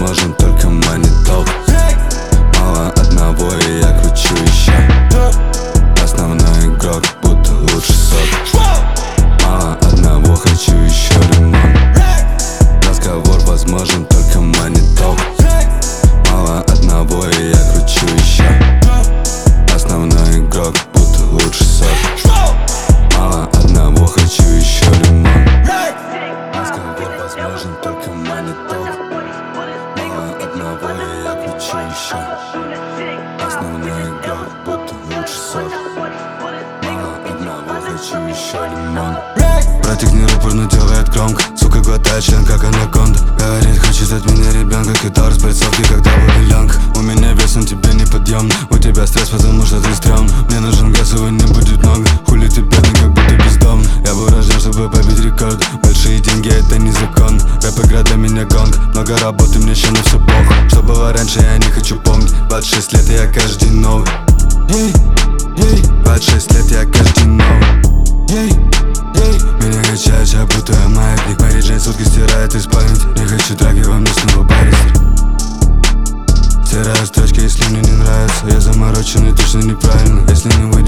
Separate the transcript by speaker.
Speaker 1: возможен только мониток. Мало одного, и я кручу еще. Основной игрок, будто лучше сот. Мало одного, хочу еще ремонт. Разговор возможен только мониток. Мало одного, и я кручу еще. Основной игрок, будто лучше сот. Мало одного, хочу еще ремонт. Разговор возможен только мониток. Мало одного, и я кручу еще. Основной игрок, будто лучше сот. Мало одного, хочу еще ремонт.
Speaker 2: Братик не рупор, но делает громко. Сука глотает член, как анаконда. Говорит, хочет от меня ребенка. Кидал распальцовки, когда бабелянка. У меня вес, он тебе не подъемный. У тебя стресс, потому что ты стрёмный. Мне нужен газ, его не будет много. Хули ты бедный, как будто бездомный. Я был рожден, чтобы побить рекорд. Большие деньги, это незаконно. Рэп игра для меня гонг. Много работы, мне еще на все похуй. Что было раньше, я не хочу помнить. 26 лет, и я каждый день новый. 26 лет, я каждый день новый. Меня качает, я путаю маятник. Мэри Джейн сутки стирает из памяти. Не хочу драги, во мне снова баристер. Стираю строчки, если мне не нравится. Я замороченный, точно неправильно. Если не вы